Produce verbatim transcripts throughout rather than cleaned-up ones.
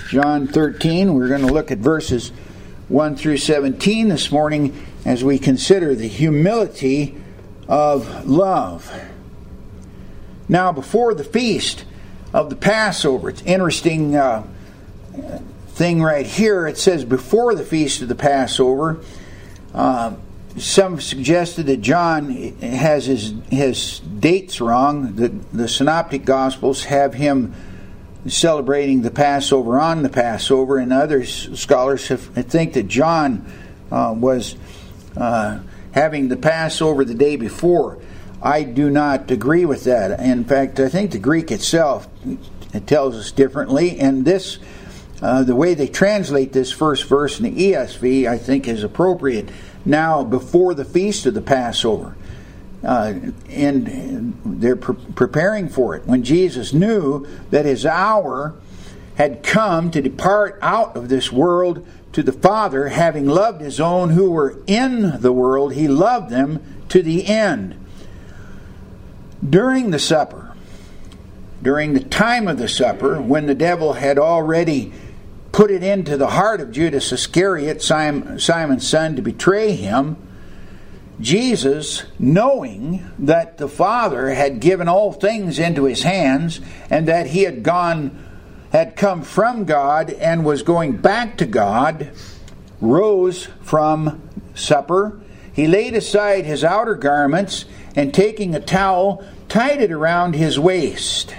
John thirteen. We're going to look at verses one through seventeen this morning as we consider the humility of love. Now, before the feast of the Passover, it's interesting uh, thing right here. It says before the feast of the Passover. Uh, some suggested that John has his his dates wrong. The, the Synoptic Gospels have him celebrating the Passover on the Passover, and other scholars have, think that John uh, was uh, having the Passover the day before. I do not agree with that. In fact, I think the Greek itself it tells us differently, and this uh, the way they translate this first verse in the E S V I think is appropriate. Now, before the feast of the Passover, uh, and they're pre- preparing for it. When Jesus knew that his hour had come to depart out of this world to the Father, having loved his own who were in the world, he loved them to the end. During the supper, during the time of the supper, when the devil had already put it into the heart of Judas Iscariot, Simon, Simon's son, to betray him, Jesus, knowing that the Father had given all things into his hands, and that he had gone, had come from God and was going back to God, rose from supper. He laid aside his outer garments, and taking a towel, tied it around his waist.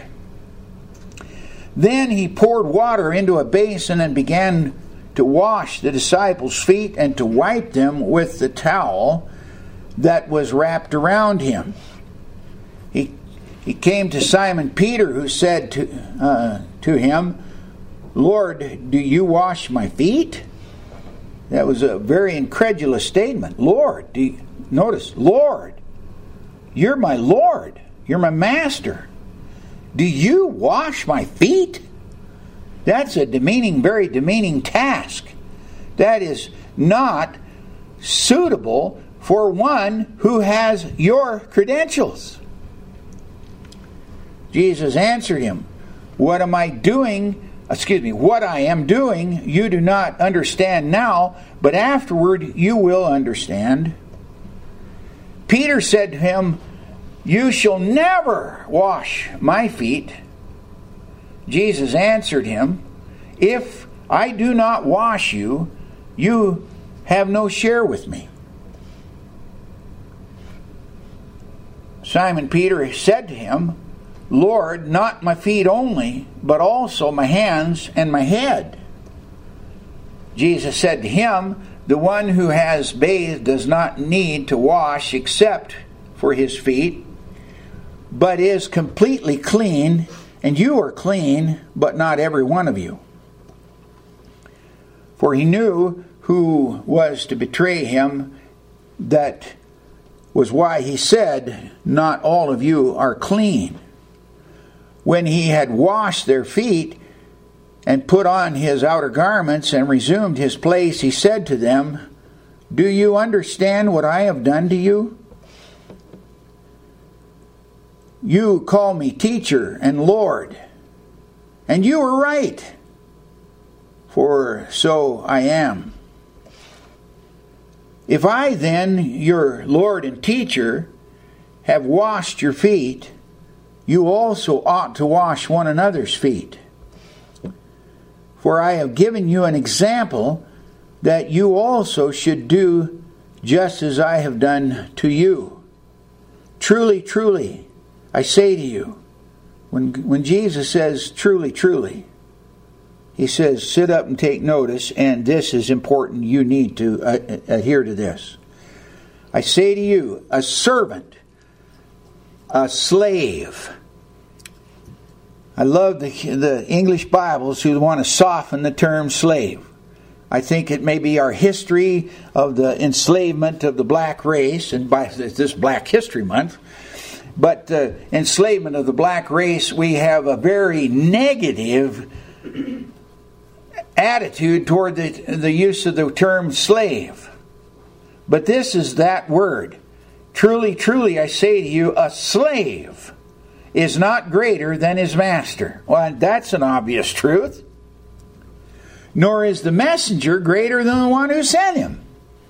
Then he poured water into a basin and began to wash the disciples' feet and to wipe them with the towel that was wrapped around him. He he came to Simon Peter, who said to uh, to him, "Lord, do you wash my feet?" That was a very incredulous statement. Lord, do you, notice, Lord, you're my Lord, you're my master. Do you wash my feet? That's a demeaning, very demeaning task. That is not suitable for one who has your credentials. Jesus answered him, What am I doing? Excuse me, what I am doing you do not understand now, but afterward you will understand. Peter said to him, You shall never wash my feet. Jesus answered him, If I do not wash you, you have no share with me. Simon Peter said to him, Lord, not my feet only, but also my hands and my head. Jesus said to him, The one who has bathed does not need to wash except for his feet, but is completely clean, and you are clean, but not every one of you. For he knew who was to betray him. That was why he said, Not all of you are clean. When he had washed their feet and put on his outer garments and resumed his place, he said to them, Do you understand what I have done to you? You call me teacher and Lord, and you are right, for so I am. If I then, your Lord and teacher, have washed your feet, you also ought to wash one another's feet. For I have given you an example that you also should do just as I have done to you. Truly, truly, I say to you, when when Jesus says truly, truly, he says sit up and take notice, and this is important. You need to uh, adhere to this. I say to you, a servant, a slave. I love the, the English Bibles who want to soften the term slave. I think it may be our history of the enslavement of the black race, and by this Black History Month, but the enslavement of the black race, we have a very negative attitude toward the, the use of the term slave. But this is that word. Truly, truly, I say to you, a slave is not greater than his master. Well, that's an obvious truth. nor is the messenger greater than the one who sent him.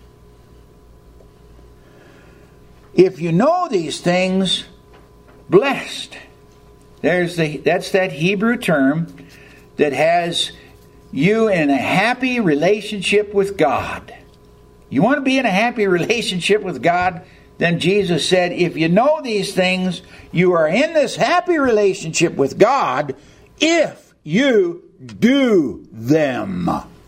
If you know these things, blessed. There's the that's that Hebrew term that has you in a happy relationship with God. You want to be in a happy relationship with God? Then Jesus said, if you know these things, you are in this happy relationship with God if you do them.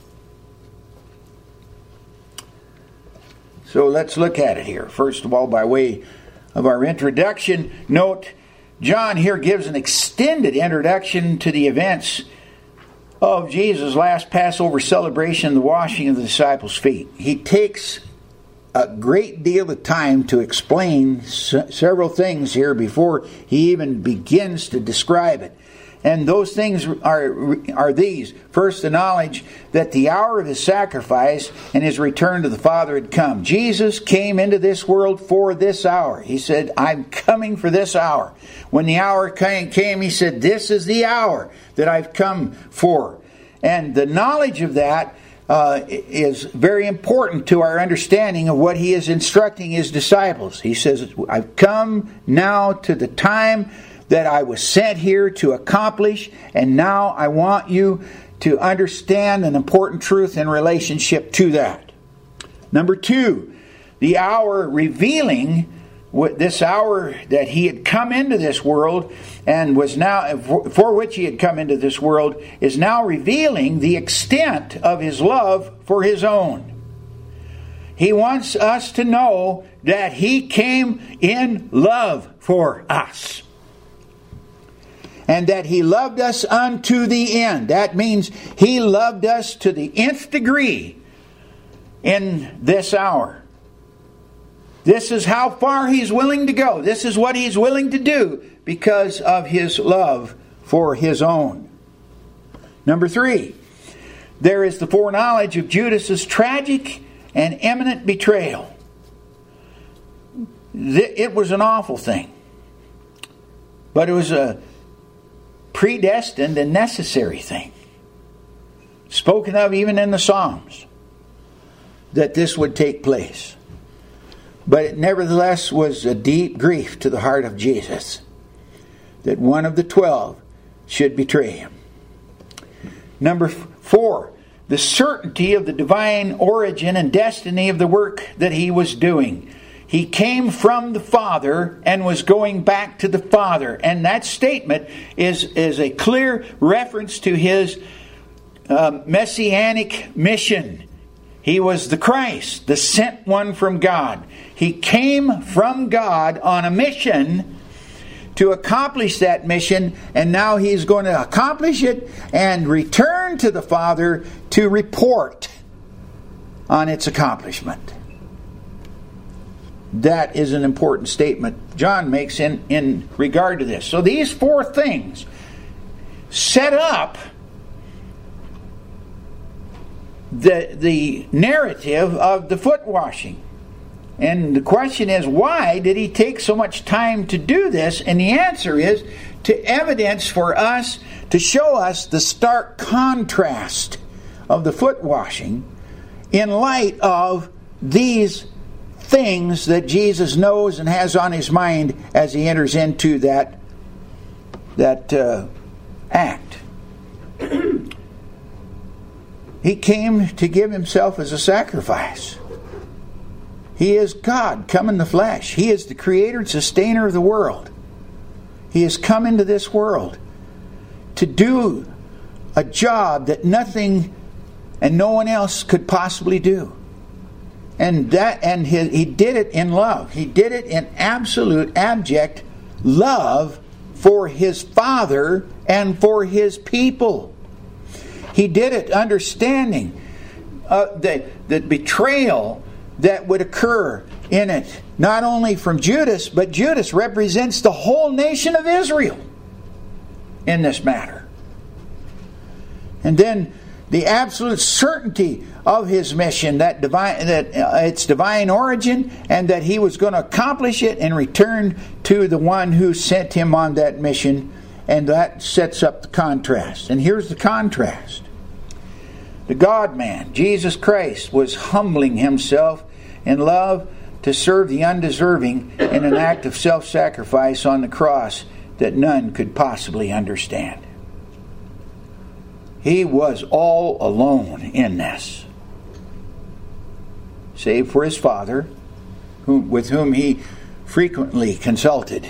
So let's look at it here. First of all, by way of our introduction, note John here gives an extended introduction to the events of Jesus' last Passover celebration, the washing of the disciples' feet. He takes a great deal of time to explain s- several things here before he even begins to describe it. And those things are, are these. First, the knowledge that the hour of his sacrifice and his return to the Father had come. Jesus came into this world for this hour. He said, I'm coming for this hour. When the hour came, he said, this is the hour that I've come for. And the knowledge of that uh, is very important to our understanding of what he is instructing his disciples. He says, I've come now to the time that I was sent here to accomplish, and now I want you to understand an important truth in relationship to that. Number two, the hour revealing, this hour that he had come into this world and was now, for which he had come into this world, is now revealing the extent of his love for his own. He wants us to know that he came in love for us. And that he loved us unto the end. That means he loved us to the nth degree in this hour. This is how far he's willing to go. This is what he's willing to do because of his love for his own. Number three, there is the foreknowledge of Judas's tragic and imminent betrayal. It was an awful thing. But it was a predestined and necessary thing. Spoken of even in the Psalms, that this would take place. But it nevertheless was a deep grief to the heart of Jesus that one of the twelve should betray him. Number four, the certainty of the divine origin and destiny of the work that he was doing. He came from the Father and was going back to the Father. And that statement is, is a clear reference to his uh, messianic mission. He was the Christ, the sent one from God. He came from God on a mission to accomplish that mission, and now he's going to accomplish it and return to the Father to report on its accomplishment. That is an important statement John makes in, in regard to this. So these four things set up the, the narrative of the foot washing. And the question is, why did he take so much time to do this? And the answer is to evidence for us, to show us the stark contrast of the foot washing in light of these things that Jesus knows and has on his mind as he enters into that that uh, act. He came to give himself as a sacrifice. He is God come in the flesh. He is the creator and sustainer of the world. He has come into this world to do a job that nothing and no one else could possibly do. And that, and he, he did it in love. He did it in absolute, abject love for his Father and for his people. He did it understanding uh, the, the betrayal that would occur in it, not only from Judas, but Judas represents the whole nation of Israel in this matter. And then the absolute certainty of his mission, that divine, that uh, its divine origin, and that he was going to accomplish it and return to the one who sent him on that mission. And that sets up the contrast. And here's the contrast. The God-man, Jesus Christ, was humbling himself in love to serve the undeserving in an act of self-sacrifice on the cross that none could possibly understand. He was all alone in this, save for his Father, who, with whom he frequently consulted.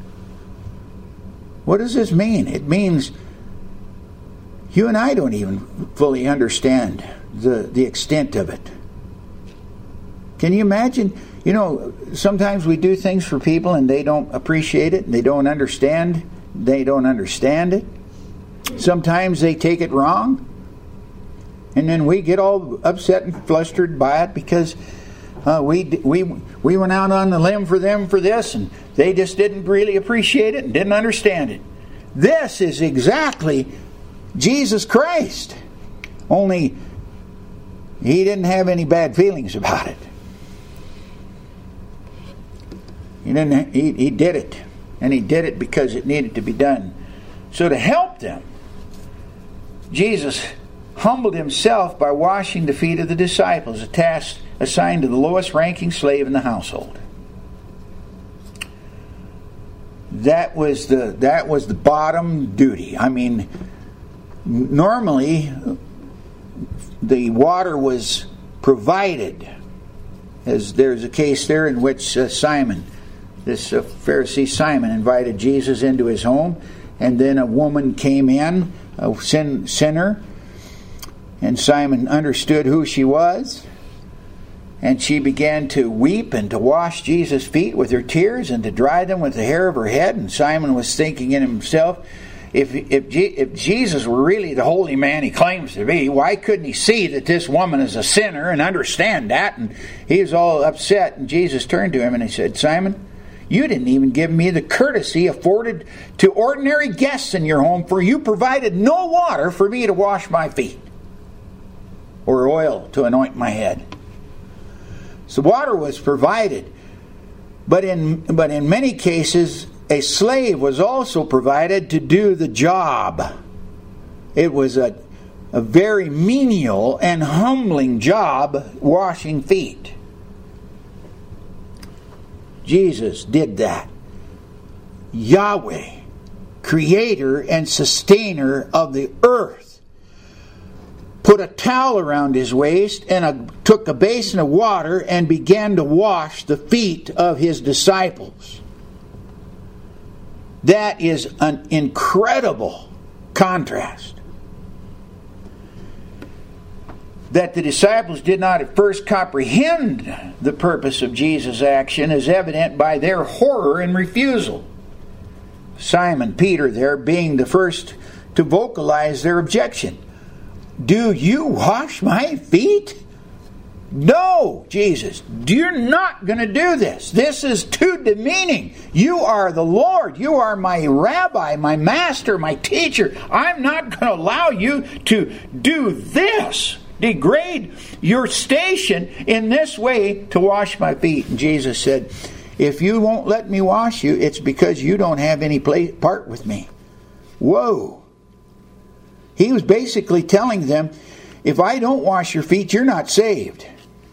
What does this mean? It means you and I don't even fully understand the, the extent of it. Can you imagine? You know, sometimes we do things for people and they don't appreciate it, they don't understand, they don't understand it. Sometimes they take it wrong, and then we get all upset and flustered by it because uh, we we we went out on the limb for them for this, and they just didn't really appreciate it and didn't understand it. This is exactly Jesus Christ, only he didn't have any bad feelings about it. He didn't. He, he did it, and he did it because it needed to be done. So to help them, Jesus humbled himself by washing the feet of the disciples, a task assigned to the lowest ranking slave in the household. That was the that was the bottom duty. I mean, normally the water was provided, as there's a case there in which uh, Simon, this uh, Pharisee Simon, invited Jesus into his home, and then a woman came in, a sin, sinner, and Simon understood who she was, and she began to weep and to wash Jesus' feet with her tears and to dry them with the hair of her head. And Simon was thinking in himself, if if, if Jesus were really the holy man he claims to be, why couldn't he see that this woman is a sinner and understand that? And he was all upset, and Jesus turned to him and he said, Simon, you didn't even give me the courtesy afforded to ordinary guests in your home, for you provided no water for me to wash my feet or oil to anoint my head. So water was provided, but in but in many cases a slave was also provided to do the job. It was a, a very menial and humbling job, washing feet. Jesus did that. Yahweh, creator and sustainer of the earth, put a towel around his waist and a, took a basin of water and began to wash the feet of his disciples. That is an incredible contrast. That the disciples did not at first comprehend the purpose of Jesus' action is evident by their horror and refusal. Simon Peter there being the first to vocalize their objection. Do you wash my feet? No, Jesus, you're not going to do this. This is too demeaning. You are the Lord. You are my rabbi, my master, my teacher. I'm not going to allow you to do this. Degrade your station in this way to wash my feet. And Jesus said, if you won't let me wash you, it's because you don't have any play, part with me. Whoa. He was basically telling them, if I don't wash your feet, you're not saved.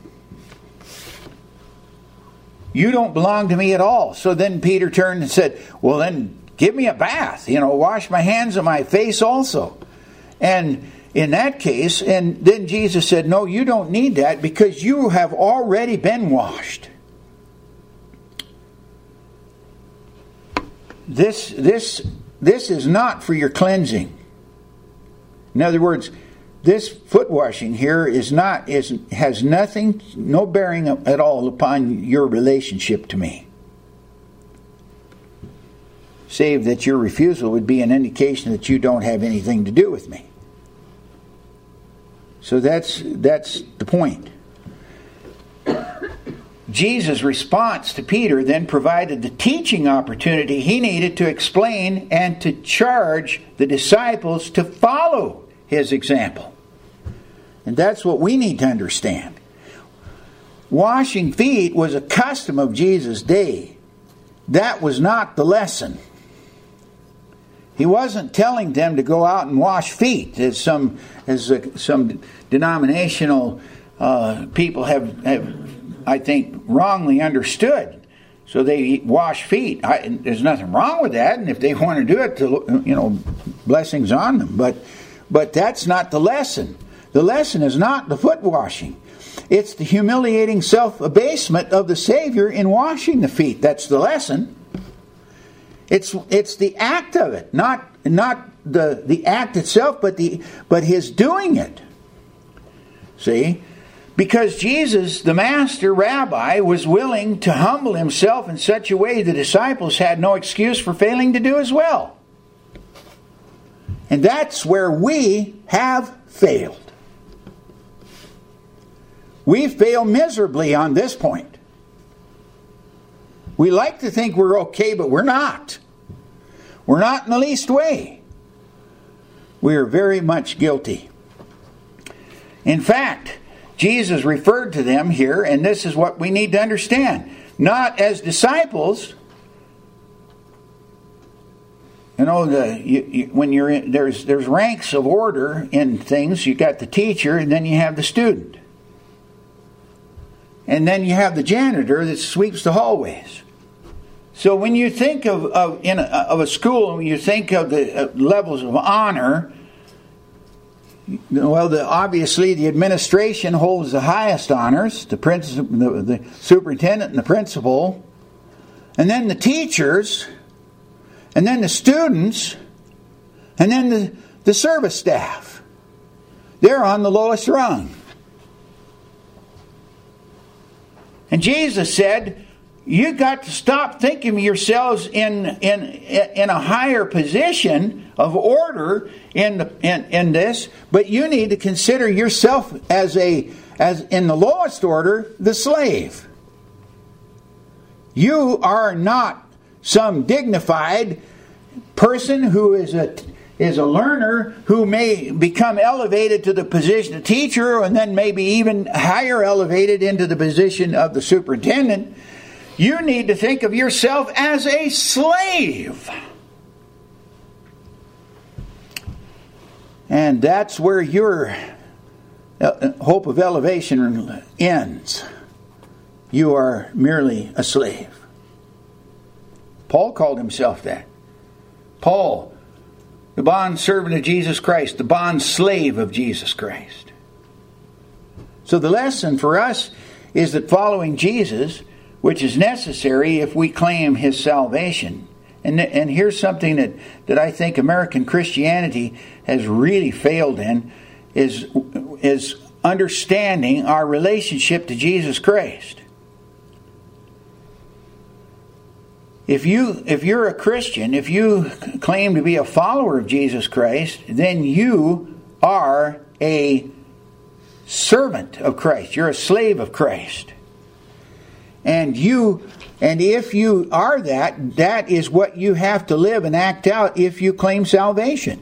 You don't belong to me at all. So then Peter turned and said, well then give me a bath. You know, wash my hands and my face also. And in that case, and then Jesus said, no, you don't need that because you have already been washed. This, this, this is not for your cleansing. In other words, this foot washing here is not is has nothing, no bearing at all upon your relationship to me. Save that your refusal would be an indication that you don't have anything to do with me. So that's that's the point. Jesus' response to Peter then provided the teaching opportunity he needed to explain and to charge the disciples to follow his example. And that's what we need to understand. Washing feet was a custom of Jesus' day. That was not the lesson. He wasn't telling them to go out and wash feet, as some as uh, some denominational uh, people have, have, I think, wrongly understood. So they wash feet. I, there's nothing wrong with that, and if they want to do it, to, you know, blessings on them. But but that's not the lesson. The lesson is not the foot washing. It's the humiliating self-abasement of the Savior in washing the feet. That's the lesson. It's it's the act of it, not not the the act itself, but the but his doing it. See? Because Jesus, the master rabbi, was willing to humble himself in such a way the disciples had no excuse for failing to do as well. And that's where we have failed. We fail miserably on this point. We like to think we're okay, but we're not. We're not in the least way. We are very much guilty. In fact, Jesus referred to them here, and this is what we need to understand. Not as disciples. You know, the you, you, when you're in, there's there's ranks of order in things. You got the teacher, and then you have the student, and then you have the janitor that sweeps the hallways. So when you think of of in a, of a school, when you think of the levels of honor, well, the, obviously the administration holds the highest honors, the, principal, the, the superintendent and the principal, and then the teachers, and then the students, and then the, the service staff. They're on the lowest rung. And Jesus said, you got to stop thinking of yourselves in in in a higher position of order in the in, in this, but you need to consider yourself as a as in the lowest order, the slave. You are not some dignified person who is a is a learner who may become elevated to the position of teacher, and then maybe even higher elevated into the position of the superintendent. You need to think of yourself as a slave. And that's where your hope of elevation ends. You are merely a slave. Paul called himself that. Paul, the bond servant of Jesus Christ, the bond slave of Jesus Christ. So the lesson for us is that following Jesus, which is necessary if we claim his salvation. And and here's something that, that I think American Christianity has really failed in, is, is understanding our relationship to Jesus Christ. If you if you're a Christian, if you claim to be a follower of Jesus Christ, then you are a servant of Christ. You're a slave of Christ. And you, and if you are that, that is what you have to live and act out if you claim salvation.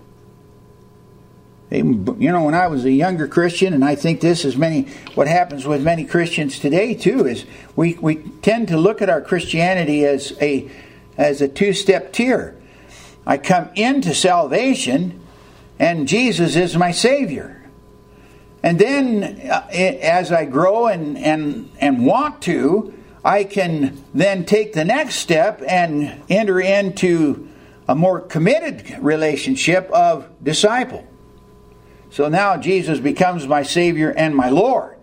You know, when I was a younger Christian, and I think this is many, what happens with many Christians today too, is we, we tend to look at our Christianity as a as a two-step tier. I come into salvation, and Jesus is my Savior. And then, uh, as I grow and, and, and want to, I can then take the next step and enter into a more committed relationship of disciple. So now Jesus becomes my Savior and my Lord.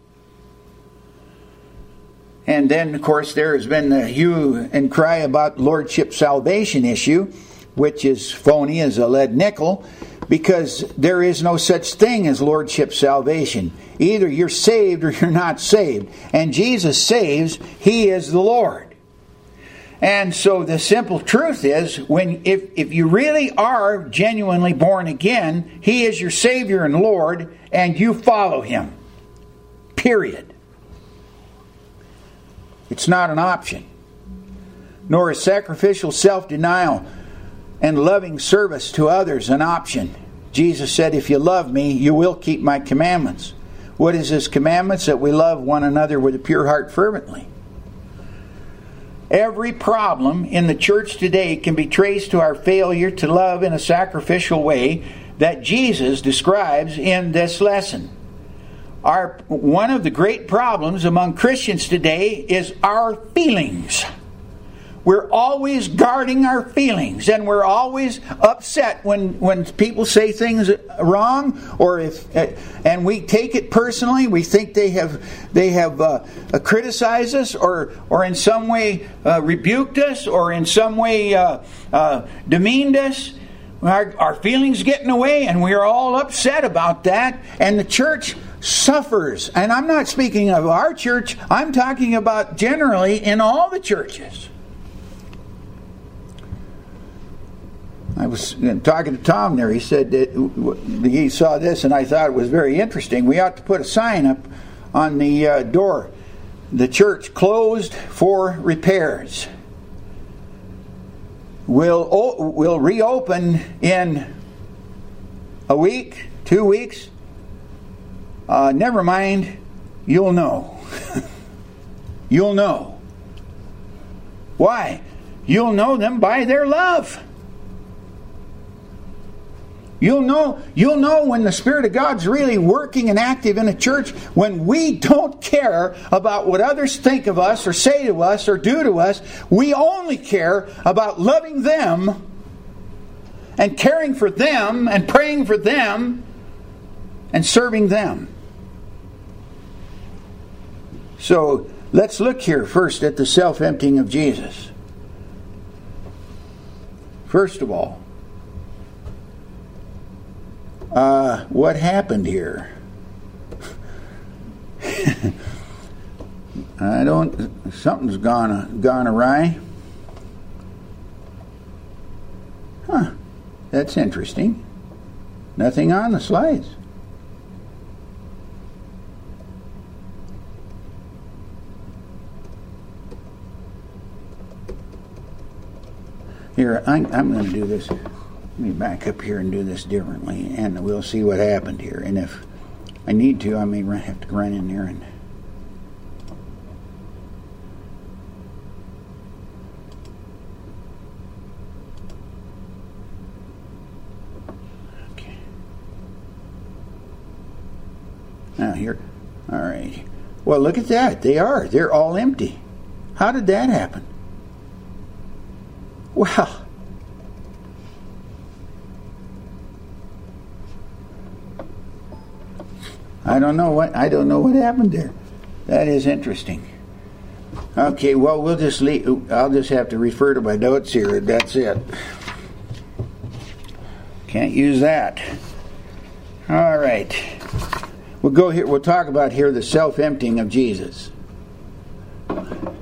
And then, of course, there has been the hue and cry about Lordship salvation issue, which is phony as a lead nickel, because there is no such thing as Lordship salvation. Either you're saved or you're not saved. And Jesus saves, he is the Lord. And so the simple truth is, when if, if you really are genuinely born again, he is your Savior and Lord, and you follow him. Period. It's not an option. Nor is sacrificial self-denial and loving service to others an option. Jesus said, if you love me, you will keep my commandments. What is his commandments? That we love one another with a pure heart fervently. Every problem in the church today can be traced to our failure to love in a sacrificial way that Jesus describes in this lesson. Our, one of the great problems among Christians today is our feelings. We're always guarding our feelings, and we're always upset when, when people say things wrong, or if and we take it personally. We think they have they have uh, criticized us, or or in some way uh, rebuked us, or in some way uh, uh, demeaned us. Our, our feelings get in the way, and we are all upset about that. And the church suffers. And I'm not speaking of our church. I'm talking about generally in all the churches. I was talking to Tom there. He said that he saw this, and I thought it was very interesting. We ought to put a sign up on the uh, door. The church closed for repairs. We'll, we'll reopen in a week, two weeks. Uh, never mind, you'll know. You'll know. Why? You'll know them by their love. You'll know, you'll know when the Spirit of God's really working and active in a church, when we don't care about what others think of us or say to us or do to us. We only care about loving them and caring for them and praying for them and serving them. So let's look here first at the self-emptying of Jesus. First of all, Uh, what happened here? I don't. Something's gone gone awry. Huh? That's interesting. Nothing on the slides. Here, I'm, I'm going to do this. Let me back up here and do this differently, and we'll see what happened here. And if I need to, I may have to run in there and... Okay. Now here. All right. Well, look at that. They are. They're all empty. How did that happen? Well... I don't know what I don't know what happened there. That is interesting. Okay, well we'll just leave, I'll just have to refer to my notes here. That's it. Can't use that. All right. We'll go here. We'll talk about here the self-emptying of Jesus. I'll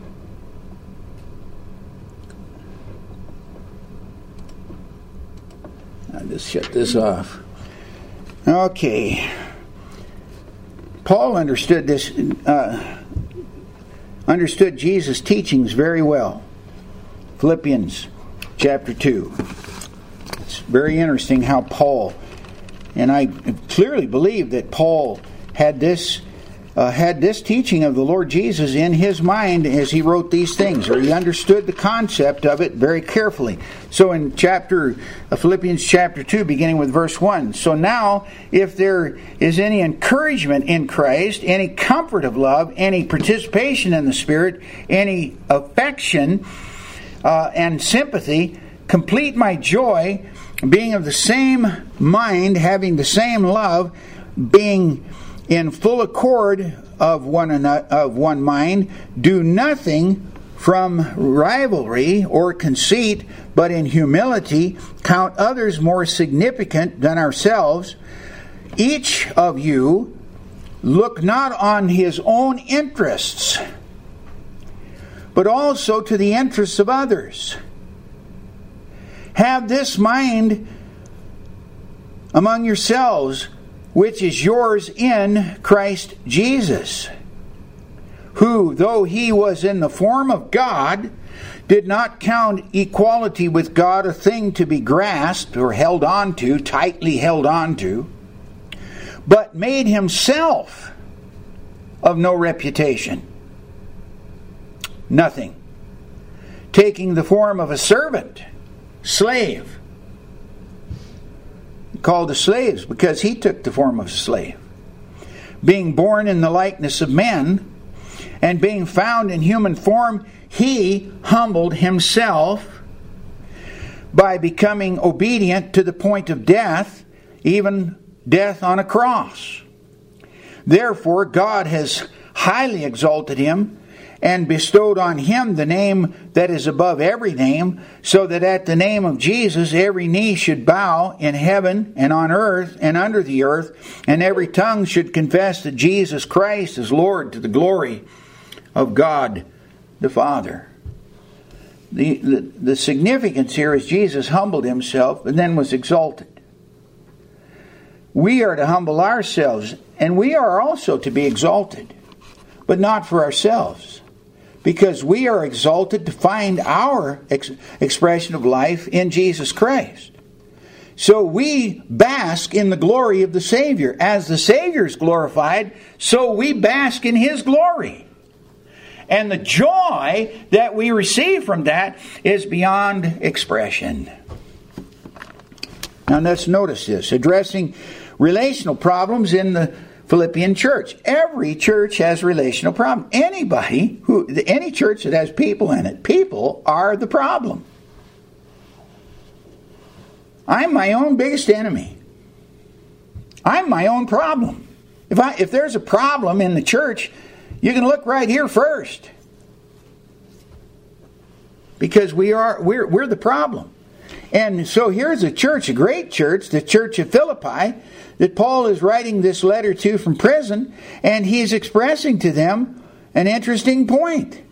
just shut this off. Okay. Paul understood this, uh, understood Jesus' teachings very well. Philippians chapter two. It's very interesting how Paul, and I clearly believe that Paul had this uh, had this teaching of the Lord Jesus in his mind as he wrote these things, or he understood the concept of it very carefully. So in chapter uh, Philippians chapter two, beginning with verse one. So now, if there is any encouragement in Christ, any comfort of love, any participation in the Spirit, any affection uh, and sympathy, complete my joy, being of the same mind, having the same love, being in full accord of one another, of one mind. Do nothing from rivalry or conceit, but in humility count others more significant than ourselves. Each of you look not on his own interests, but also to the interests of others. Have this mind among yourselves, which is yours in Christ Jesus, who, though he was in the form of God, did not count equality with God a thing to be grasped or held on to, tightly held on to, but made himself of no reputation, nothing, taking the form of a servant, slave. Called the slaves because he took the form of a slave. Being born in the likeness of men, and being found in human form, he humbled himself by becoming obedient to the point of death, even death on a cross. Therefore, God has highly exalted him and bestowed on him the name that is above every name, so that at the name of Jesus every knee should bow in heaven and on earth and under the earth, and every tongue should confess that Jesus Christ is Lord, to the glory of God the Father. The, the, the significance here is Jesus humbled himself and then was exalted. We are to humble ourselves, and we are also to be exalted, but not for ourselves. Because we are exalted to find our ex- expression of life in Jesus Christ. So we bask in the glory of the Savior. As the Savior is glorified, so we bask in His glory. And the joy that we receive from that is beyond expression. Now let's notice this. Addressing relational problems in the Philippian church. Every church has relational problem. Anybody who, any church that has people in it, people are the problem. I'm my own biggest enemy. I'm my own problem. If I, if there's a problem in the church, you can look right here first, because we are we're we're the problem. And so here's a church, a great church, the church of Philippi, that Paul is writing this letter to from prison, and he's expressing to them an interesting point.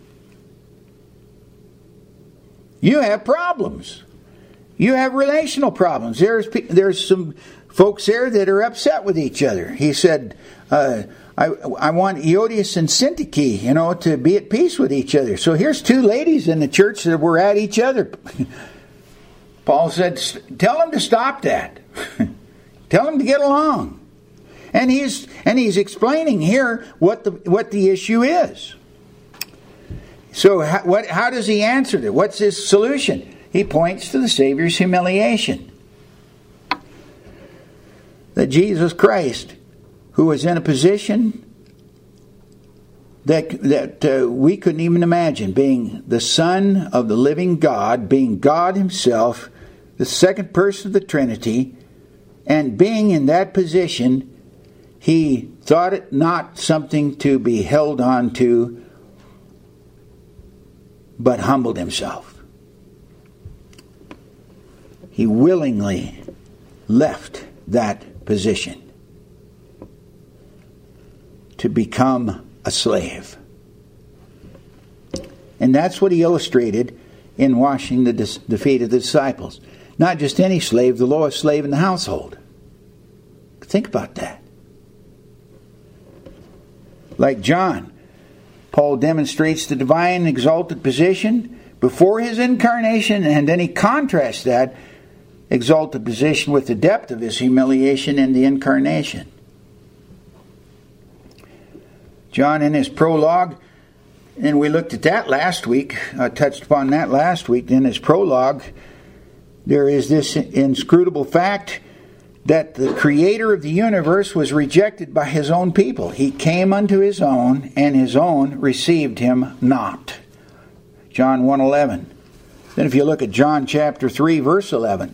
You have problems. You have relational problems. There's there's some folks there that are upset with each other. He said, uh, I, I want Euodias and Syntyche, you know, to be at peace with each other. So here's two ladies in the church that were at each other. Paul said, tell them to stop that. Tell them to get along. And he's and he's explaining here what the what the issue is. So how, what how does he answer it? What's his solution? He points to the Savior's humiliation. That Jesus Christ, who was in a position that that uh, we couldn't even imagine, being the Son of the living God, being God Himself, the second person of the Trinity, and being in that position, He thought it not something to be held on to, but humbled Himself. He willingly left that position to become a slave. And that's what He illustrated in washing the, dis- the feet of the disciples. Not just any slave, the lowest slave in the household. Think about that. Like John, Paul demonstrates the divine exalted position before his incarnation, and then he contrasts that exalted position with the depth of his humiliation in the incarnation. John, in his prologue, and we looked at that last week, uh, touched upon that last week, in his prologue, there is this inscrutable fact that the creator of the universe was rejected by his own people. He came unto his own, and his own received him not. John one eleven. Then if you look at John chapter three, verse eleven,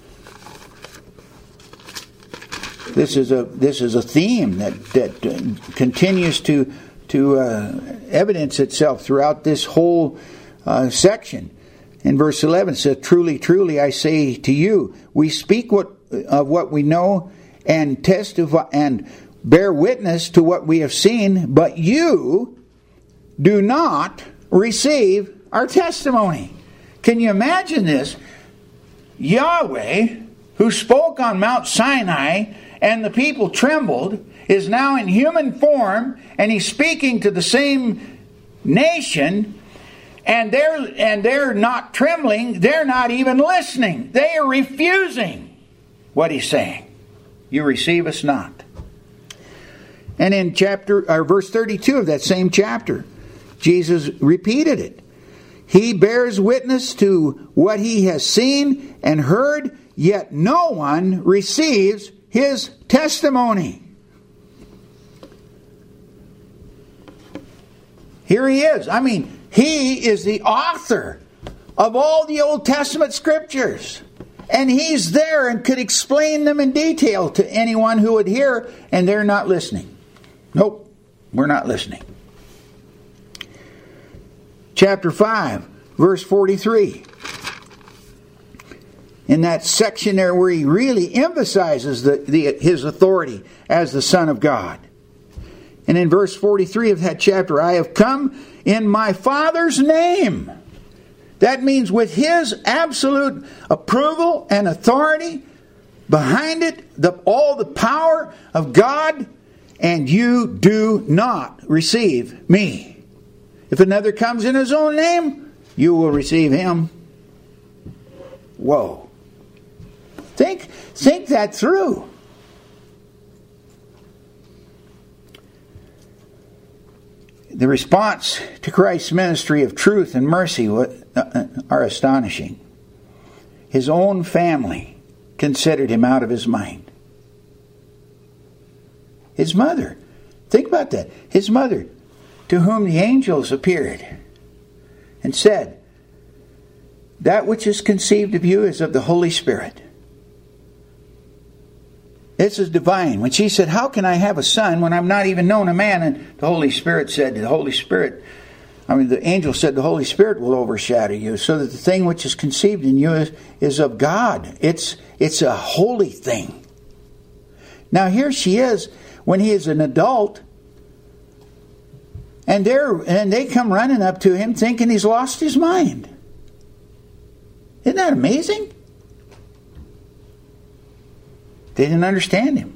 this is a this is a theme that that uh, continues to to uh, evidence itself throughout this whole uh, section. In verse eleven, it says, "Truly, truly, I say to you, we speak what of what we know, and testify and bear witness to what we have seen, but you do not receive our testimony." Can you imagine this? Yahweh, who spoke on Mount Sinai, and the people trembled, is now in human form, and He's speaking to the same nation. And they're and they're not trembling. They're not even listening. They are refusing what He's saying. You receive us not. And in chapter or verse thirty-two of that same chapter, Jesus repeated it. He bears witness to what he has seen and heard, yet no one receives his testimony. Here he is. I mean, he is the author of all the Old Testament scriptures. And he's there and could explain them in detail to anyone who would hear, and they're not listening. Nope, we're not listening. Chapter five, verse forty-three. In that section there where he really emphasizes the, the, his authority as the Son of God. And in verse forty-three of that chapter, I have come in my Father's name. That means with his absolute approval and authority behind it, the, all the power of God, and you do not receive me. If another comes in his own name, you will receive him. Whoa. Think, think that through. The response to Christ's ministry of truth and mercy are astonishing. His own family considered him out of his mind. His mother, think about that. His mother, to whom the angels appeared and said, that which is conceived of you is of the Holy Spirit. This is divine. When she said, how can I have a son when I'm not even known a man? And the Holy Spirit said, the Holy Spirit, I mean, the angel said, the Holy Spirit will overshadow you, so that the thing which is conceived in you is, is of God. It's, it's a holy thing. Now here she is, when he is an adult, and they're and they come running up to him thinking he's lost his mind. Isn't that amazing? They didn't understand him.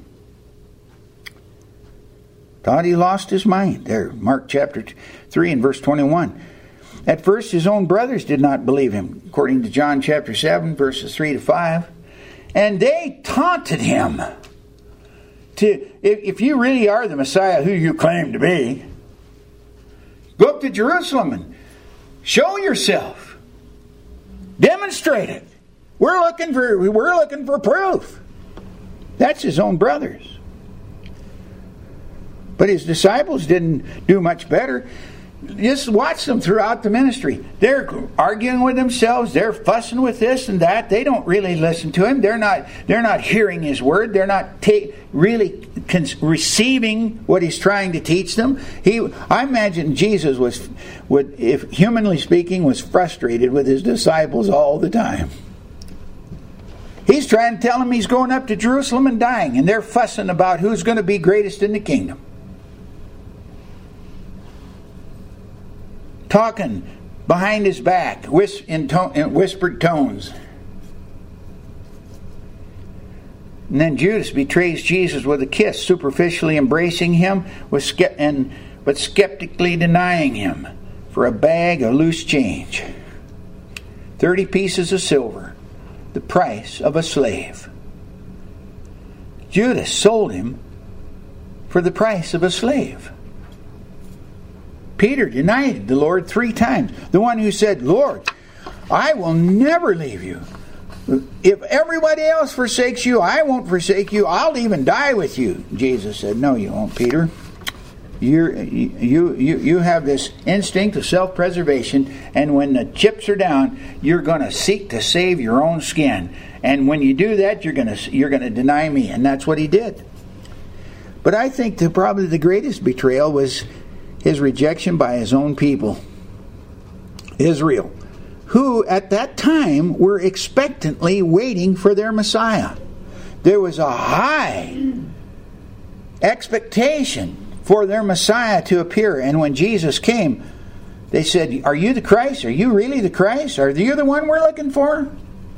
Thought he lost his mind. There, Mark chapter three and verse twenty-one. At first his own brothers did not believe him, according to John chapter seven, verses three to five. And they taunted him. To if, if you really are the Messiah who you claim to be, go up to Jerusalem and show yourself. Demonstrate it. We're looking for we're looking for proof. That's his own brothers. But his disciples didn't do much better. Just watch them throughout the ministry. They're arguing with themselves. They're fussing with this and that. They don't really listen to him. They're not. They're not hearing his word. They're not ta- really cons- receiving what he's trying to teach them. He, I imagine Jesus was, would, if humanly speaking, was frustrated with his disciples all the time. He's trying to tell them he's going up to Jerusalem and dying, and they're fussing about who's going to be greatest in the kingdom. Talking behind his back, whis- in, to- in whispered tones. And then Judas betrays Jesus with a kiss, superficially embracing him, with ske- and but skeptically denying him for a bag of loose change. Thirty pieces of silver, the price of a slave. Judas sold him for the price of a slave. Peter denied the Lord three times. The one who said, Lord, I will never leave you. If everybody else forsakes you, I won't forsake you. I'll even die with you. Jesus said, no, you won't, Peter. You're, you, you, you have this instinct of self-preservation, and when the chips are down, you're going to seek to save your own skin. And when you do that, you're going to you're going to deny me. And that's what he did. But I think that probably the greatest betrayal was his rejection by his own people, Israel, who at that time were expectantly waiting for their Messiah. There was a high expectation for their Messiah to appear. And when Jesus came, they said, are you the Christ? Are you really the Christ? Are you the one we're looking for?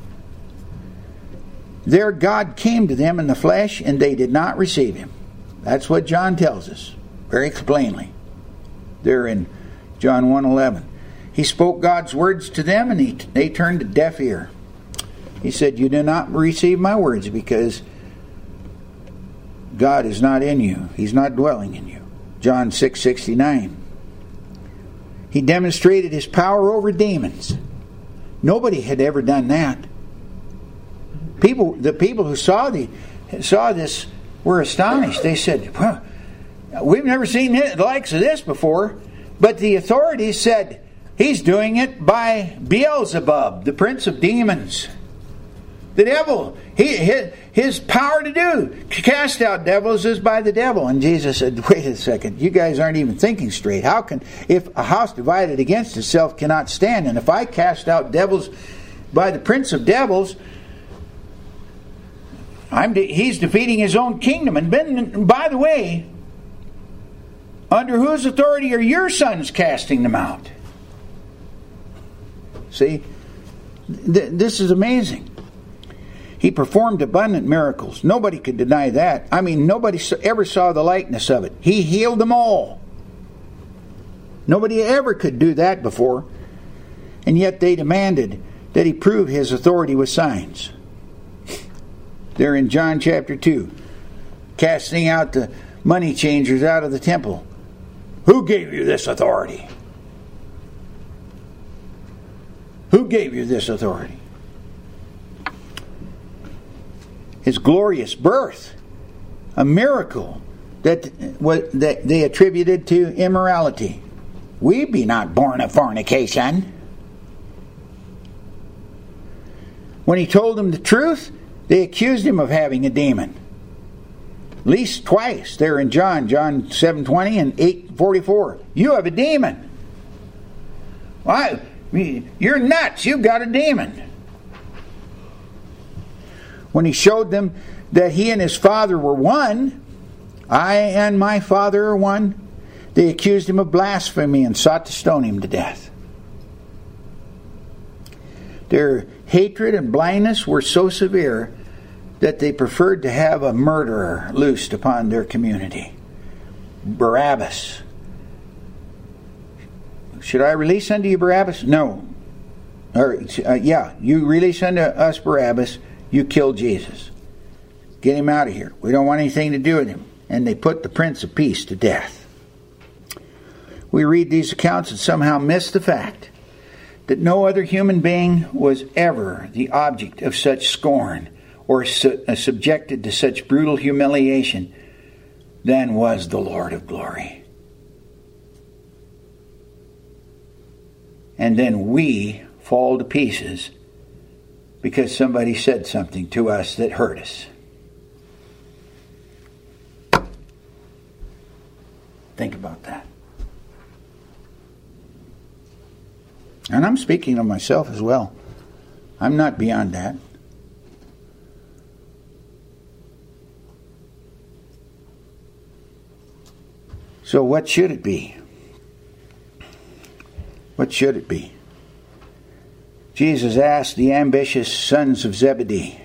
Their God came to them in the flesh, and they did not receive him. That's what John tells us very plainly. There in John one eleven. He spoke God's words to them, and he, they turned a deaf ear. He said, you do not receive my words because God is not in you. He's not dwelling in you. John six sixty-nine. He demonstrated his power over demons. Nobody had ever done that. People, the people who saw the saw this were astonished. They said, well, we've never seen the likes of this before. But the authorities said, he's doing it by Beelzebub, the prince of demons. The devil, he, his, his power to do, to cast out devils is by the devil. And Jesus said, wait a second, you guys aren't even thinking straight. How can, if a house divided against itself cannot stand, and if I cast out devils by the prince of devils, I'm de- he's defeating his own kingdom. And ben, by the way, under whose authority are your sons casting them out? See, th- this is amazing. He performed abundant miracles. Nobody could deny that. I mean, nobody ever saw the likeness of it. He healed them all. Nobody ever could do that before. And yet they demanded that he prove his authority with signs. There in John chapter two, casting out the money changers out of the temple. Who gave you this authority? Who gave you this authority? His glorious birth, a miracle that what that they attributed to immorality. We be not born of fornication. When he told them the truth, they accused him of having a demon. At least twice there in John, John seven twenty and eight forty-four. You have a demon. Why? You're nuts. You've got a demon. When he showed them that he and his Father were one, I and my Father are one, they accused him of blasphemy and sought to stone him to death. Their hatred and blindness were so severe that they preferred to have a murderer loosed upon their community. Barabbas. Should I release unto you Barabbas? No. Or uh, yeah, you release unto us Barabbas. You killed Jesus. Get him out of here. We don't want anything to do with him. And they put the Prince of Peace to death. We read these accounts and somehow miss the fact that no other human being was ever the object of such scorn or su- uh, subjected to such brutal humiliation than was the Lord of glory. And then we fall to pieces because somebody said something to us that hurt us. Think about that. And I'm speaking of myself as well. I'm not beyond that. So what should it be? What should it be? Jesus asked the ambitious sons of Zebedee,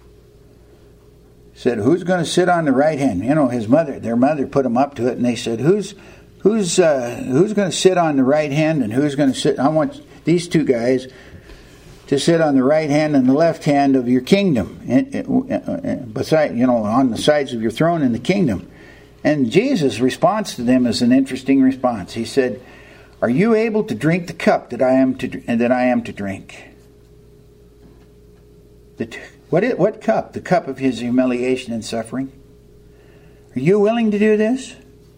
said, who's going to sit on the right hand? You know, his mother, their mother put them up to it, and they said, who's who's uh, who's going to sit on the right hand, and who's going to sit? I want these two guys to sit on the right hand and the left hand of your kingdom, beside, you know, on the sides of your throne in the kingdom. And Jesus' response to them is an interesting response. He said, are you able to drink the cup that I am to that I am to drink? The, what, is, what cup? The cup of his humiliation and suffering? Are you willing to do this?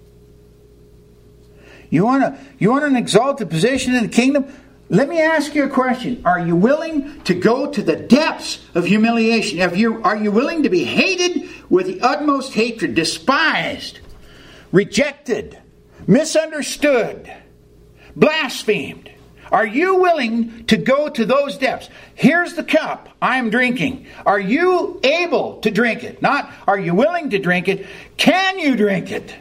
You want to you want an exalted position in the kingdom? Let me ask you a question. Are you willing to go to the depths of humiliation? Have you, are you willing to be hated with the utmost hatred, despised, rejected, misunderstood, blasphemed? Are you willing to go to those depths? Here's the cup I'm drinking. Are you able to drink it? Not, are you willing to drink it? Can you drink it?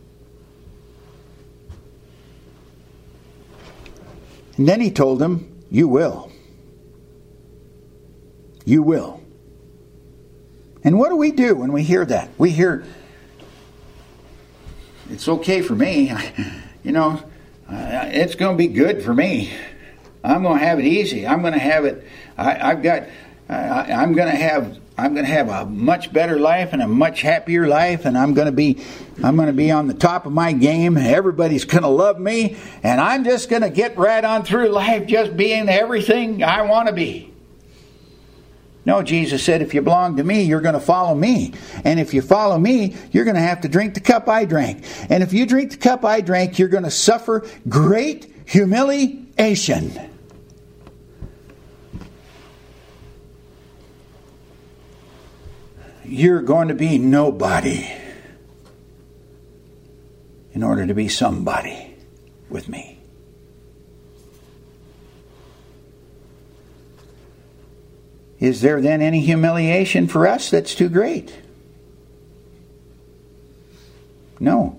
And then he told them, you will. You will. And what do we do when we hear that? We hear, it's okay for me. You know, uh, it's going to be good for me. I'm going to have it easy. I'm going to have it, I, I've got, uh, I'm going to have I'm going to have a much better life and a much happier life, and I'm going to be I'm going to be on the top of my game. Everybody's going to love me, and I'm just going to get right on through life just being everything I want to be. No, Jesus said, if you belong to me, you're going to follow me. And if you follow me, you're going to have to drink the cup I drank. And if you drink the cup I drank, you're going to suffer great humiliation. You're going to be nobody in order to be somebody with me. Is there then any humiliation for us that's too great? No.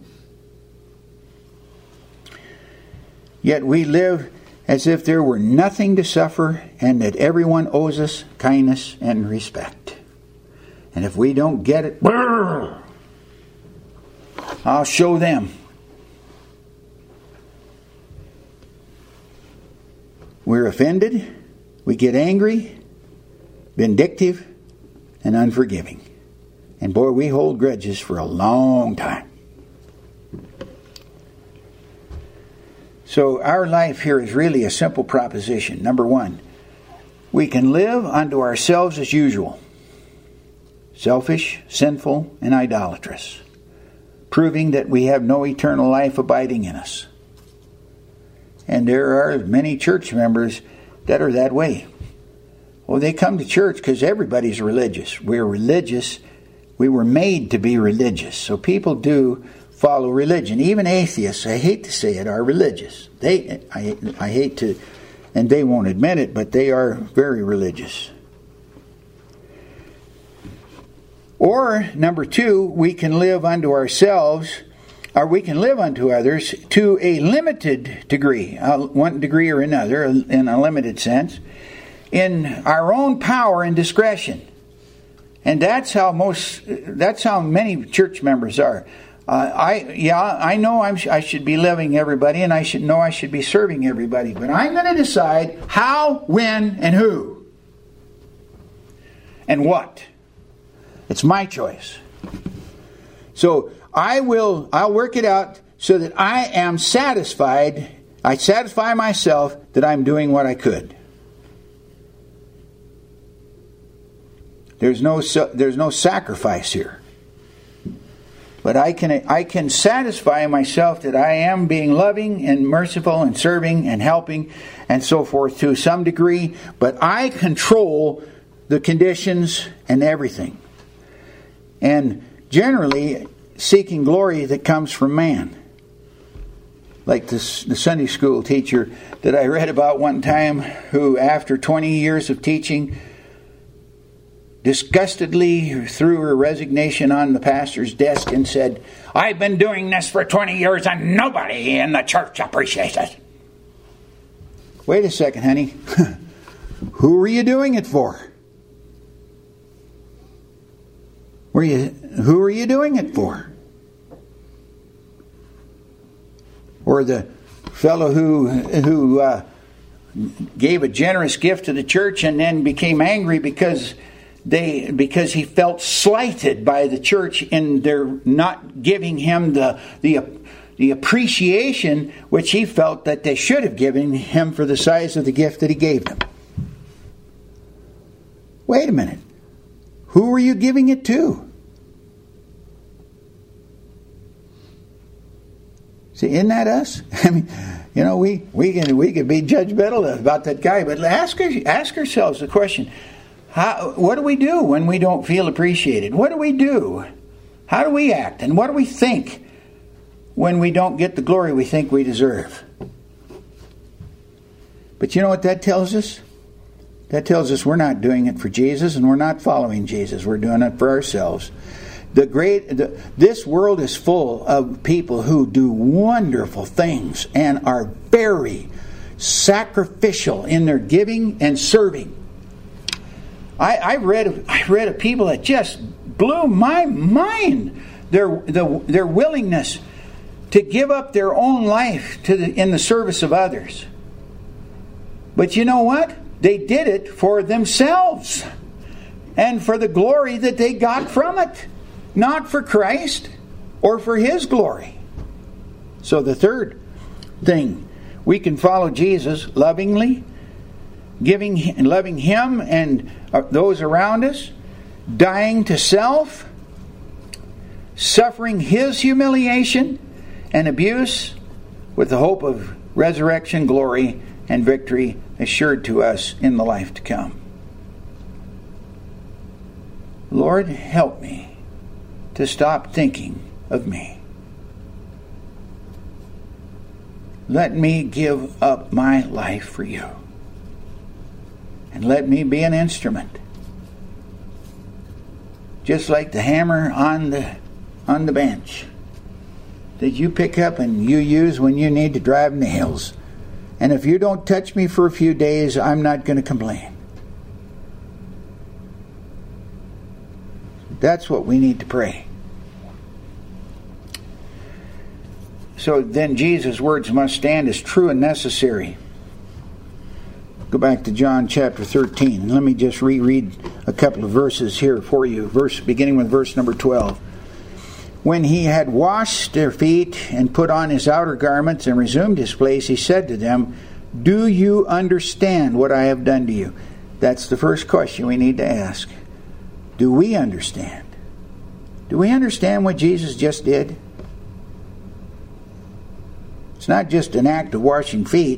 Yet we live as if there were nothing to suffer and that everyone owes us kindness and respect. And if we don't get it, brrr, I'll show them. We're offended, we get angry, vindictive, and unforgiving. And boy, we hold grudges for a long time. So our life here is really a simple proposition. Number one, we can live unto ourselves as usual. Selfish, sinful, and idolatrous, proving that we have no eternal life abiding in us. And there are many church members that are that way. Well, they come to church because everybody's religious. We're religious. We were made to be religious. So people do follow religion. Even atheists, I hate to say it, are religious. They, I, I hate to, and they won't admit it, but they are very religious. Or, number two, we can live unto ourselves, or we can live unto others to a limited degree, uh, one degree or another, in a limited sense, in our own power and discretion. And that's how most, that's how many church members are. Uh, I yeah, I know I'm, I should be loving everybody, and I should know I should be serving everybody, but I'm going to decide how, when, and who, and what. It's my choice. So I will, I'll work it out so that I am satisfied. I satisfy myself that I'm doing what I could. There's no, there's no sacrifice here. But I can, I can satisfy myself that I am being loving and merciful and serving and helping and so forth to some degree. But I control the conditions and everything. And generally seeking glory that comes from man. Like this, the Sunday school teacher that I read about one time, who after twenty years of teaching, disgustedly threw her resignation on the pastor's desk and said, I've been doing this for twenty years and nobody in the church appreciates it. Wait a second, honey. Who were you doing it for? Were you, who are you doing it for? Or the fellow who who uh, gave a generous gift to the church and then became angry because they because he felt slighted by the church in their not giving him the the the appreciation which he felt that they should have given him for the size of the gift that he gave them. Wait a minute. Who were you giving it to? See, isn't that us? I mean, you know, we we can we could be judgmental about that guy, but ask ask ourselves the question: How? What do we do when we don't feel appreciated? What do we do? How do we act? And what do we think when we don't get the glory we think we deserve? But you know what that tells us? That tells us we're not doing it for Jesus, and we're not following Jesus. We're doing it for ourselves. The great, the, this world is full of people who do wonderful things and are very sacrificial in their giving and serving. I, I read, I read of people that just blew my mind. Their the, their willingness to give up their own life to the, in the service of others. But you know what? They did it for themselves. and for the glory that they got from it, not for Christ or for His glory. So the third thing, we can follow Jesus lovingly, giving, loving Him and those around us, dying to self, suffering His humiliation and abuse with the hope of resurrection, glory, and victory assured to us in the life to come. Lord, help me to stop thinking of me. Let me give up my life for You. And let me be an instrument. Just like the hammer on the on the bench that you pick up and you use when you need to drive nails. And if you don't touch me for a few days, I'm not going to complain. That's what we need to pray. So then Jesus' words must stand as true and necessary. Go back to John chapter thirteen, and let me just reread a couple of verses here for you. Verse beginning with verse number twelve. When He had washed their feet and put on His outer garments and resumed His place, He said to them, "Do you understand what I have done to you?" That's the first question we need to ask. Do we understand? Do we understand what Jesus just did? It's not just an act of washing feet.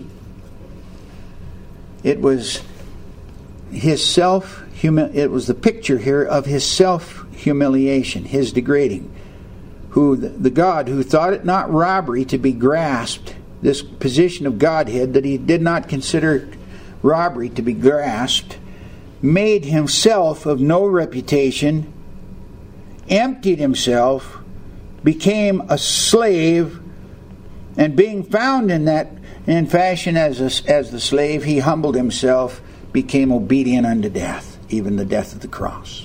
It was His self humi- it was the picture here of His self-humiliation, His degrading. Who the, the God who thought it not robbery to be grasped, this position of Godhead that He did not consider robbery to be grasped, made Himself of no reputation, emptied Himself, became a slave, and being found in that in fashion as a, as the slave, He humbled Himself, became obedient unto death, even the death of the cross.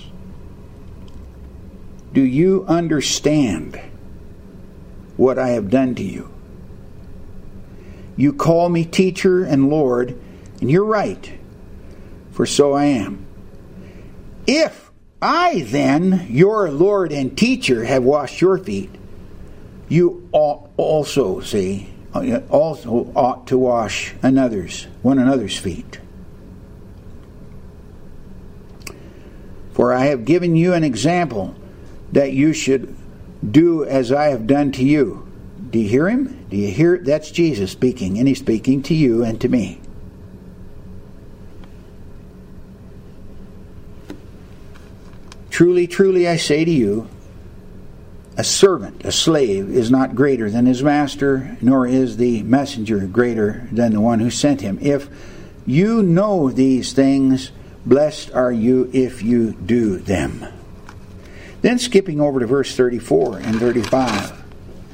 Do you understand what I have done to you? You call me teacher and Lord, and you're right, for so I am. If I then, your Lord and teacher, have washed your feet, you ought also, see, also ought to wash another's, one another's feet. For I have given you an example that you should do as I have done to you. Do you hear Him? Do you hear? That's Jesus speaking, and He's speaking to you and to me. Truly, truly, I say to you, a servant, a slave, is not greater than his master, nor is the messenger greater than the one who sent him. If you know these things, blessed are you if you do them. Then skipping over to verse thirty-four and thirty-five.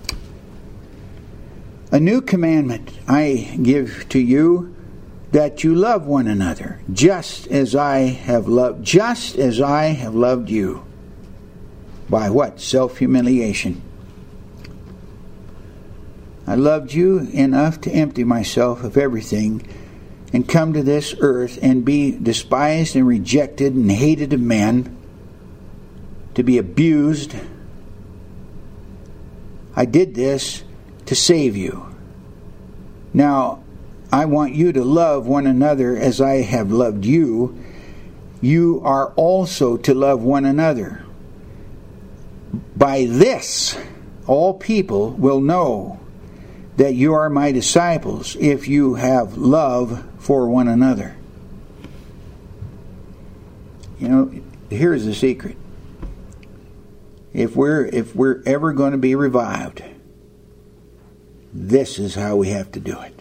A new commandment I give to you, that you love one another, just as I have loved, just as I have loved you. By what? Self-humiliation. I loved you enough to empty myself of everything and come to this earth and be despised and rejected and hated of men, to be abused. I did this to save you. Now, I want you to love one another as I have loved you. You are also to love one another. By this, all people will know that you are my disciples, if you have love for one another. You know, here's the secret. If we're if we're ever going to be revived, this is how we have to do it.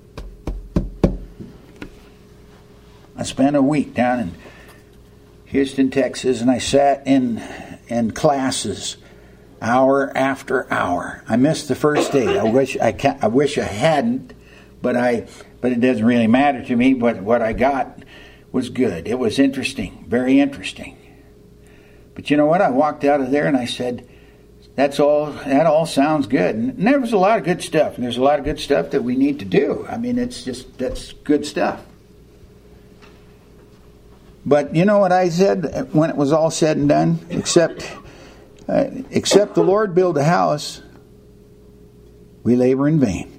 I spent a week down in Houston, Texas, and I sat in in classes hour after hour. I missed the first day. I wish I can't, I wish I hadn't, but I but it doesn't really matter to me. But what I got was good. It was interesting, very interesting. But you know what? I walked out of there and I said, "That's all. That all sounds good." And there was a lot of good stuff, and there's a lot of good stuff that we need to do. I mean, it's just that's good stuff. But you know what I said when it was all said and done? Except, uh, except the Lord build a house, we labor in vain.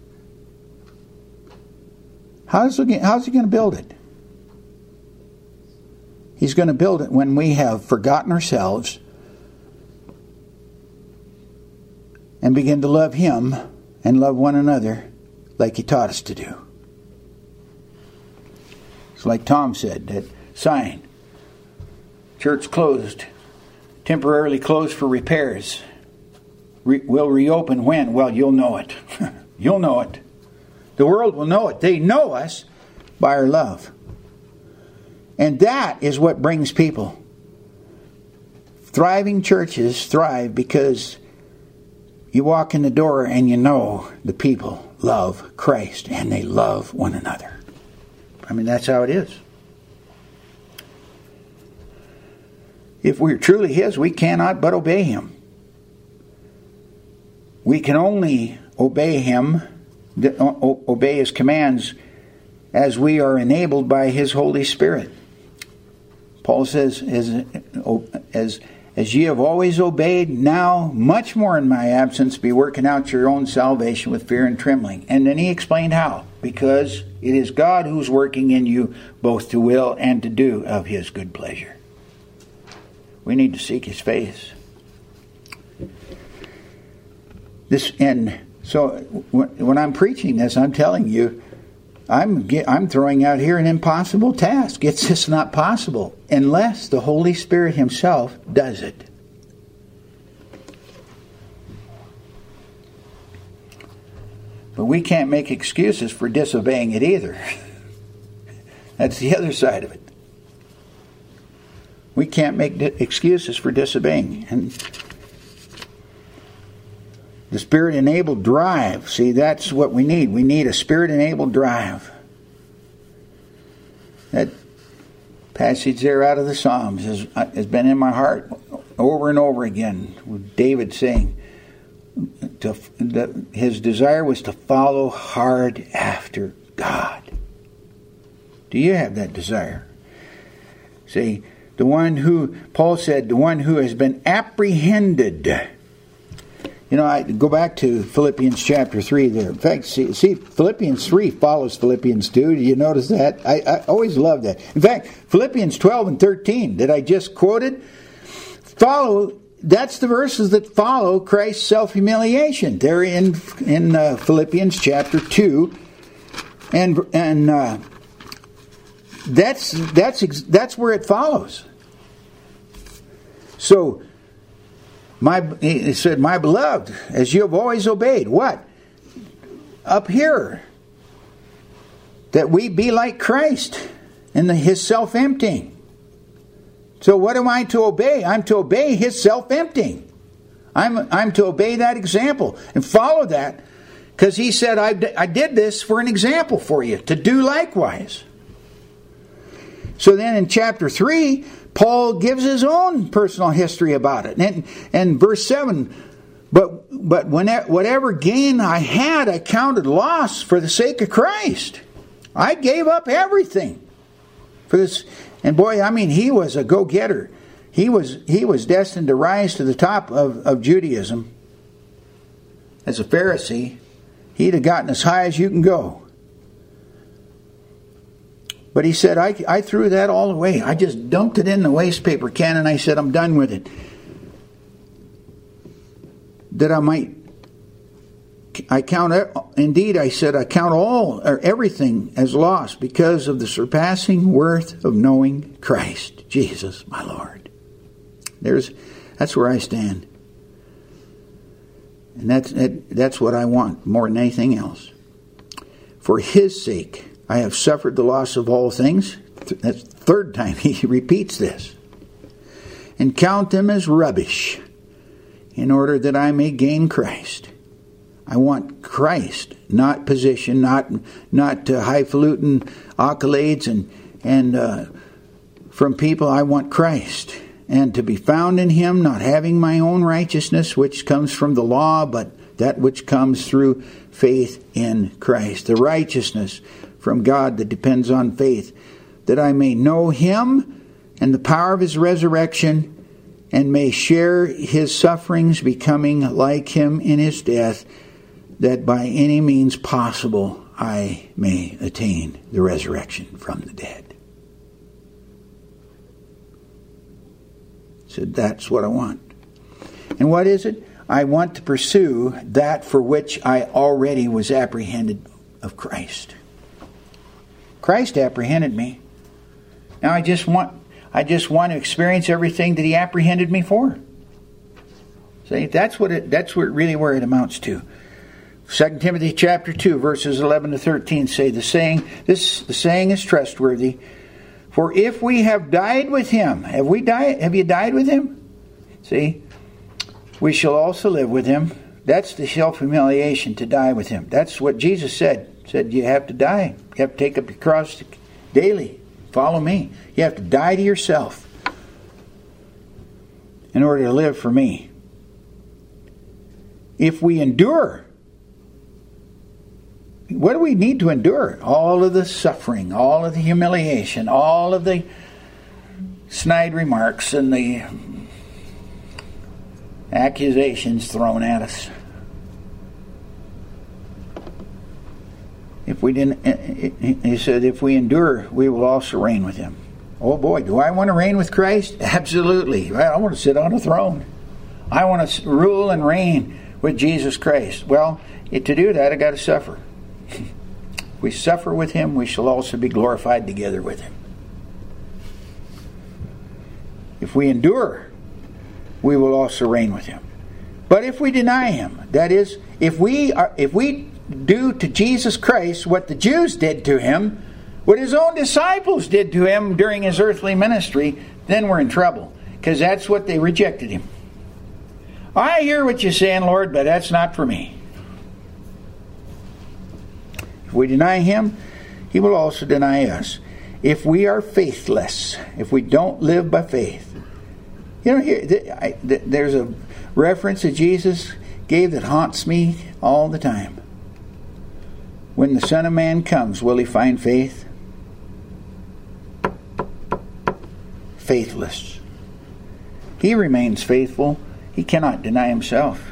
How's he, how's he going to build it? He's going to build it when we have forgotten ourselves and begin to love Him and love one another like He taught us to do. It's like Tom said, that sign, church closed, temporarily closed for repairs. Re- will reopen when? Well, you'll know it. You'll know it. The world will know it. They know us by our love. And that is what brings people. Thriving churches thrive because you walk in the door and you know the people love Christ and they love one another. I mean, that's how it is. If we're truly His, we cannot but obey Him. We can only obey Him, obey His commands, as we are enabled by His Holy Spirit. Paul says, as, as, as ye have always obeyed, now much more in my absence be working out your own salvation with fear and trembling. And then he explained how. Because it is God who's working in you both to will and to do of His good pleasure. We need to seek His face. This, and so when I'm preaching this, I'm telling you, I'm I'm throwing out here an impossible task. It's just not possible unless the Holy Spirit Himself does it. But we can't make excuses for disobeying it either. That's the other side of it. We can't make excuses for disobeying. And the Spirit-enabled drive, see, that's what we need. We need a Spirit-enabled drive. That passage there out of the Psalms has, has been in my heart over and over again, with David saying, to, the, his desire was to follow hard after God. Do you have that desire? See, the one who, Paul said, the one who has been apprehended. You know, I go back to Philippians chapter three there. In fact, see, see Philippians three follows Philippians two. Do you notice that? I, I always love that. In fact, Philippians twelve and thirteen that I just quoted, follow, that's the verses that follow Christ's self-humiliation. They're in, in uh, Philippians chapter two. And and uh, that's, that's, that's where it follows. So, My, it said, my beloved, as you have always obeyed. What? Up here. That we be like Christ in the, His self-emptying. So what am I to obey? I'm to obey His self-emptying. I'm, I'm to obey that example and follow that. Because He said, I, I did this for an example for you, to do likewise. So then in chapter three, Paul gives his own personal history about it. And, and verse seven, but but whenever, whatever gain I had, I counted loss for the sake of Christ. I gave up everything for this. And boy, I mean, he was a go-getter. He was he was destined to rise to the top of, of Judaism. As a Pharisee, he'd have gotten as high as you can go. But he said, I, I threw that all away. I just dumped it in the waste paper can and I said, I'm done with it. That I might, I count, indeed, I said, I count all or everything as loss because of the surpassing worth of knowing Christ, Jesus, my Lord. There's, that's where I stand. And that's, that, that's what I want more than anything else. For His sake, I have suffered the loss of all things. That's the third time he repeats this. And count them as rubbish, in order that I may gain Christ. I want Christ, not position, not not uh, highfalutin accolades and and uh, from people. I want Christ, and to be found in Him, not having my own righteousness, which comes from the law, but that which comes through faith in Christ. The righteousness from God that depends on faith. that I may know him and the power of his resurrection, and may share his sufferings, becoming like him in his death, that by any means possible I may attain the resurrection from the dead. So that's what I want. And what is it? I want to pursue that for which I already was apprehended of Christ. Christ apprehended me. Now I just want I just want to experience everything that he apprehended me for. See, that's what it that's what really where it amounts to. Second Timothy chapter two, verses eleven to thirteen say the saying this the saying is trustworthy. For if we have died with him, have we died have you died with him? See? We shall also live with him. That's the self-humiliation, to die with him. That's what Jesus said. He said you have to die. You have to take up your cross daily. Follow me. You have to die to yourself in order to live for me. If we endure, what do we need to endure? All of the suffering, all of the humiliation, all of the snide remarks and the accusations thrown at us. If we didn't, he said, if we endure, we will also reign with him. Oh boy, do I want to reign with Christ? Absolutely. I want to sit on a throne. I want to rule and reign with Jesus Christ. Well, to do that, I got to suffer. If we suffer with him, we shall also be glorified together with him. If we endure, we will also reign with him. But if we deny him, that is, if we are, if we do to Jesus Christ what the Jews did to him, what his own disciples did to him during his earthly ministry, then we're in trouble, because that's what they rejected him. I hear what you're saying, Lord, but that's not for me. If we deny him, he will also deny us. If we are faithless, if we don't live by faith. You know, here, there's a reference that Jesus gave that haunts me all the time. When the Son of Man comes, will he find faith? Faithless. He remains faithful. He cannot deny himself.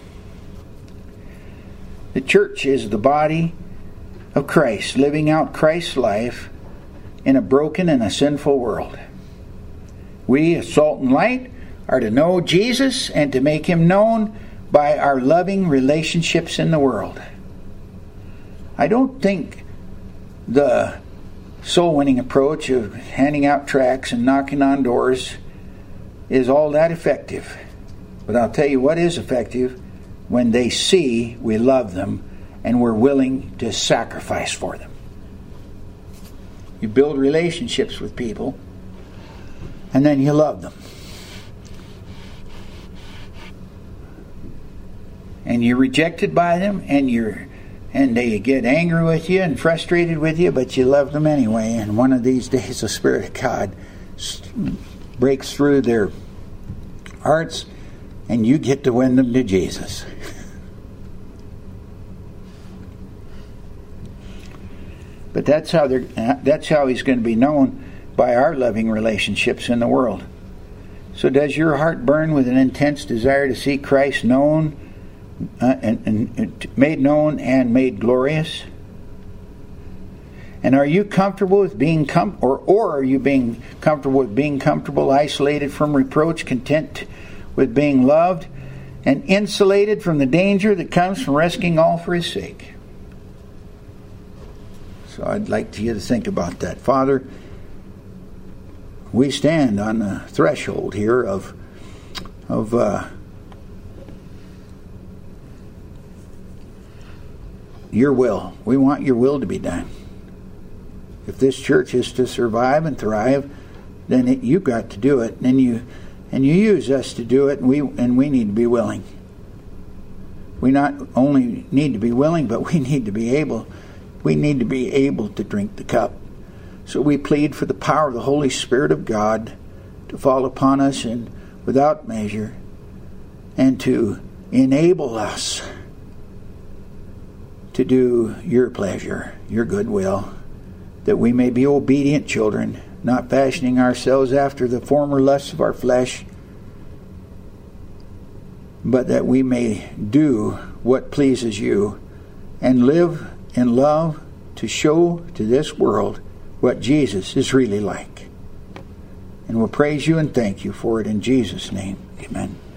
The church is the body of Christ, living out Christ's life in a broken and a sinful world. We, as salt and light, are to know Jesus and to make him known by our loving relationships in the world. I don't think the soul-winning approach of handing out tracts and knocking on doors is all that effective. But I'll tell you what is effective: when they see we love them and we're willing to sacrifice for them. You build relationships with people, and then you love them. And you're rejected by them, and you're and they get angry with you and frustrated with you, but you love them anyway. And one of these days the Spirit of God breaks through their hearts, and you get to win them to Jesus. But that's how they're that's how he's going to be known, by our loving relationships in the world. So does your heart burn with an intense desire to see Christ known uh, and, and, and made known and made glorious? And are you comfortable with being com- or or are you being comfortable with being comfortable, isolated from reproach, content with being loved, and insulated from the danger that comes from risking all for his sake? So I'd like you to think about that. Father, we stand on the threshold here of of uh, your will. We want your will to be done. If this church is to survive and thrive, then it, you've got to do it, and you and you use us to do it, and we and we need to be willing. We not only need to be willing, but we need to be able. We need to be able to drink the cup. So we plead for the power of the Holy Spirit of God to fall upon us and without measure, and to enable us to do your pleasure, your good will, that we may be obedient children, not fashioning ourselves after the former lusts of our flesh, but that we may do what pleases you and live in love to show to this world what Jesus is really like. And we'll praise you and thank you for it in Jesus' name. Amen.